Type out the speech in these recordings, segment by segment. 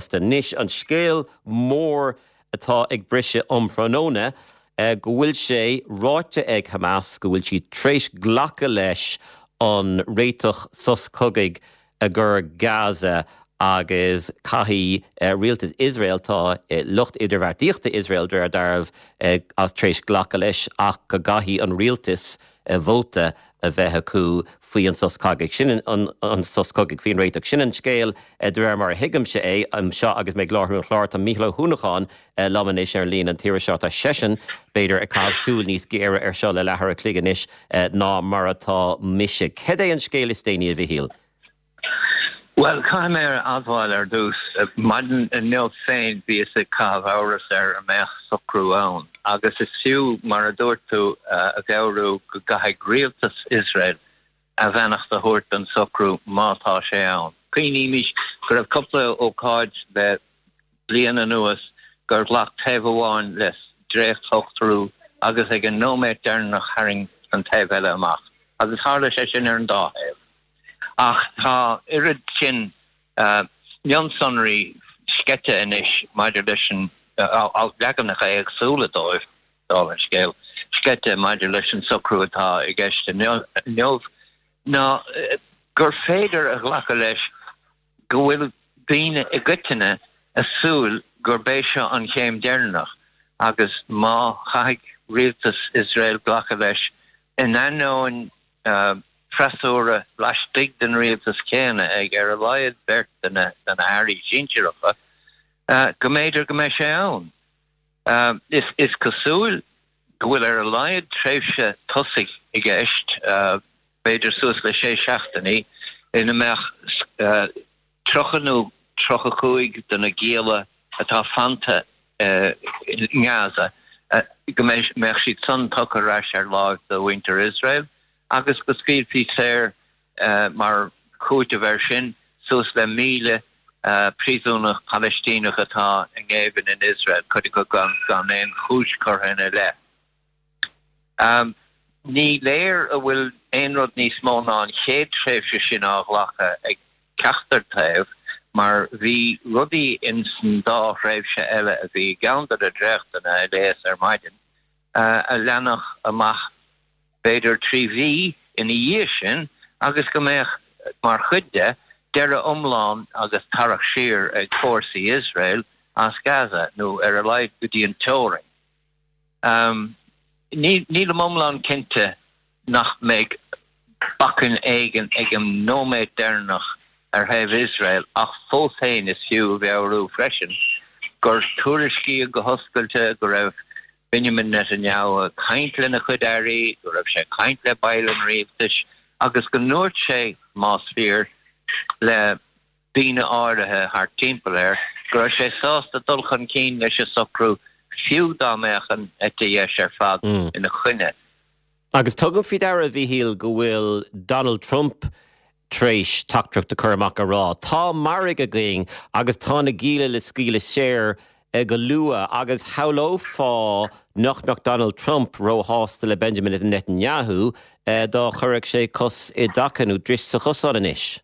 fosta. Nis an scéal mór atá ag brise ompranóna, go bhfuil sé ráite ag Hamas, go bhfuil si tréis ghlacha leis an réiteach soscogaigh a gur Gaza agus caithí rialtas Israel tá lucht idirmhairtíochta Israel dúir darbh as tréis ghlacha leis ach go gaithí an rialtas bhóta a bheith acu faoi an soscogaigh sin an soscogaigh faoin réiteach sin an scéal dúir mar higamm sé an seo agus méid láthú chláir tá Mícheál Húnacháin lamanéis ar líon an tíire seo tá sesin beidir a cáilsúil níos géire ar seo le lethar a clíganis ná mar atá mise. Cad é an scéal is déine a bhíhíal? Well, Caim adháil dús, maidin neo féin bí is a cáh áras a meach socrú ann. Agus is fiú mar a dúirtú a gabhrú go gaithigh rialtas Israel a bhenach a thuirt an socrú mátá sé ann. Cuoiníimiis gur raibh coppla ó cáid de bliana nuas gur lach taobh amháin leis dréach tochtrú agus ag an nóméid dearnach haring an taobh eile amach. Agus hála sé sin ar an dáhéamh. Ach tá irid sin Nionsonraí skete inis maidir leis an leagannach ag súla dóibh dá an scéal. Skete maidir leis an socrú atá i gceiste neomh. Ná gur féidir a ghlacha leis go bhfuil bíine i gcuiteine a súil gur béis seo an chéim dearnach agus má chaithigh rialtas Israel ghlacha leis in anóin Prasúra leistigh den rialtas céine ag ar a laiad bert den a airí sinsearacha go méidir go méid sé ann. Is cosúil go bhfuil ar a laiad tréimhse tosaigh i gceist beidir suas le 6 ina meach trochanú trochachuig den a géala atá fanta in Gaza go méid siad son tucha reis ar lág do Winter Israel agus go scríbhí séir mar cúte bhar sin suas le 1,000 príosúnach Palestínach atá an ggéibhinn in Israel chuide go gan éon chúis chorthaine le. Ní léir a bhfuil éon rud níos mó ná an chéad tréimhse sin á ghlacha ag ceachtar taobh mar bhí rudaí in san dá tréimhse eile a bhí gandar a dreachtainna a léas ar maidin a leanach amach beidir 3 in a dhé sin agus go méach mar chuide deire omláin agus tarach siar ag fórsaí Israel as Gaza nó ar a laid go dtí an tóring. Níl omláin cinnte nach méid bacin éigen ag an nóméid dearnach ar thaobh Israel ach fós féin is fiú bheabhrú freisin gur tuairiscí go hoscailte go raibh Benjamin Netanyahu caint le na chud airí, go raibh sé caint le bail an rialtas agus go nuairt sé más fíor le bíne áirithe thar timpeall air, go raibh sé sásta dulchan cín leis a socrú fiú dáméachan dhéis ar fad ina chuine. Agus tugam fi dar a bhíhíal go bhfuil Donald Trump tréis tactracht de chuirmach a rá. Tá marig a going agus tá na gíle le scíle séir go lua agus hauló fá nach Donald Trump róhásta le Benjamin Netanyahu dá chuirigh sé cos i dacanú dris sa chosán inis.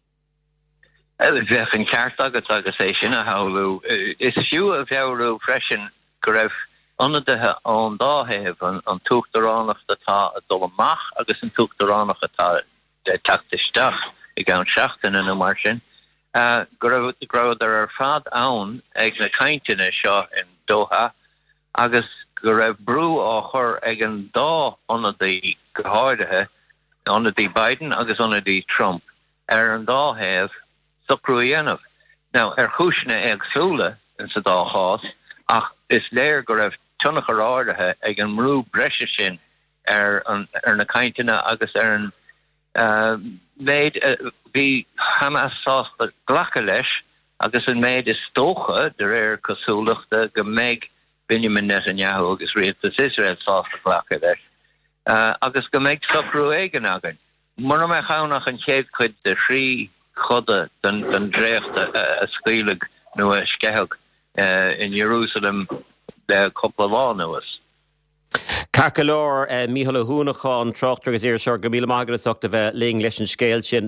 Bheith an ceart agus é sin a haulú. Is fiú a bheabhrú freisin go raibh ionadathe an dáthaobh an tuachtaránach atá a dul amach agus an tuachtaránach atá teachtasteach i gceann seachtain in mar sin. Go raibh ar fad ann ag na cainteanna seo in Doha agus go raibh brú á chur ag an dá ionadaí go háirithe ionadaí Biden agus ionadaí Trump ar an dáthaobh socrú a dhéanamh. Now ar chúisina agsúla in sa dáchás ach is léir go raibh tunnach ar áirithe ag an mrú breise sin ar na cainteanna agus ar an méid bhí Hamas sásta ghlacha leis agus an méid is tócha de réir cosúlachta go méid Benjamin Netanyahu agus rialtas Israel sásta ghlacha leis agus go méid socrú éigen agan. Mar me chánach an chéad chuid de thrí choda den dréachta a scaoileag nó a sceitheg in Jerusalem le coppla lá nuas. Carcalór Mícheál Húnacháin tráchttar agus éir seir go míle maigreaach de bheith léing leis an scéal sin